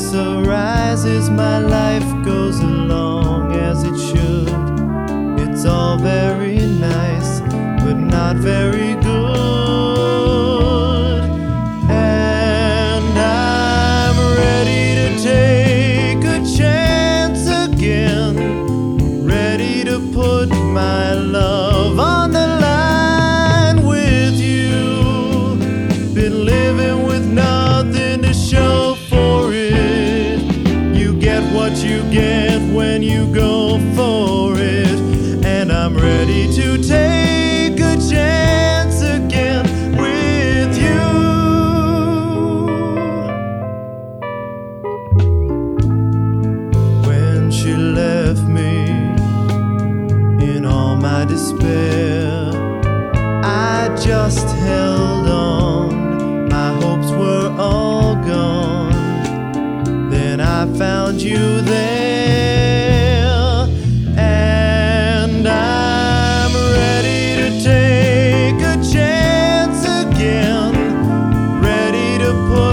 peace arises, my life goes along as it should. It's all very nice, but not very good. And I'm ready to take a chance again, ready to put my love on the line with you. Been living with nothing to show for it. You get what you get when you go for it. And I'm ready to take a chance again with you. When she left me in all my despair, I just held on. My hopes were all gone. Then I found you there. To put